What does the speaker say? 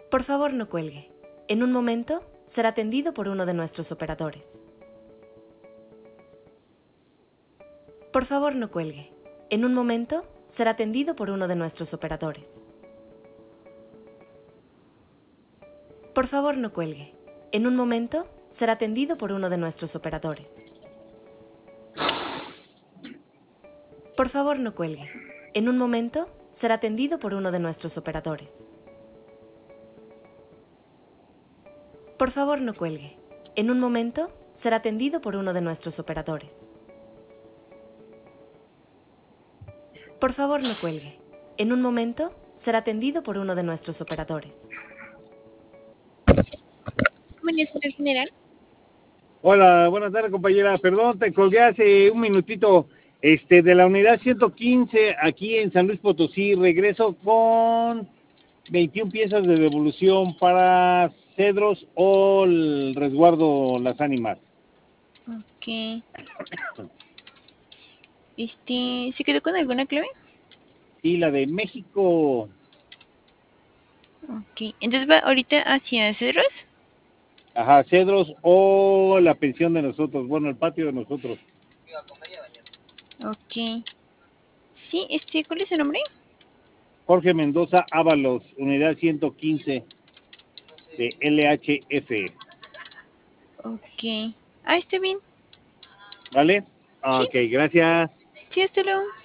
Por favor, no cuelgue. En un momento, será atendido por uno de nuestros operadores. Por favor, no cuelgue. En un momento, será atendido por uno de nuestros operadores. Por favor, no cuelgue. En un momento, será atendido por uno de nuestros operadores. Por favor, no cuelgue. En un momento, será atendido por uno de nuestros operadores. Por favor, no cuelgue. En un momento, será atendido por uno de nuestros operadores. Por favor, no cuelgue. En un momento, será atendido por uno de nuestros operadores. Señor general. Hola, buenas tardes, compañera. Perdón, te colgué hace un minutito. De la unidad 115 aquí en San Luis Potosí, regreso con 21 piezas de devolución para Cedros o el resguardo Las Ánimas. Ok. ¿Se quedó con alguna clave? Sí, la de México. Ok. Entonces va ahorita hacia Cedros. Ajá, Cedros o la pensión de nosotros, bueno, el patio de nosotros. Ok. Sí, ¿cuál es su nombre? Jorge Mendoza Ábalos, unidad 115 de LHF. Ok. Ah, está bien. ¿Vale? Sí, Ok, gracias. sí, hasta luego.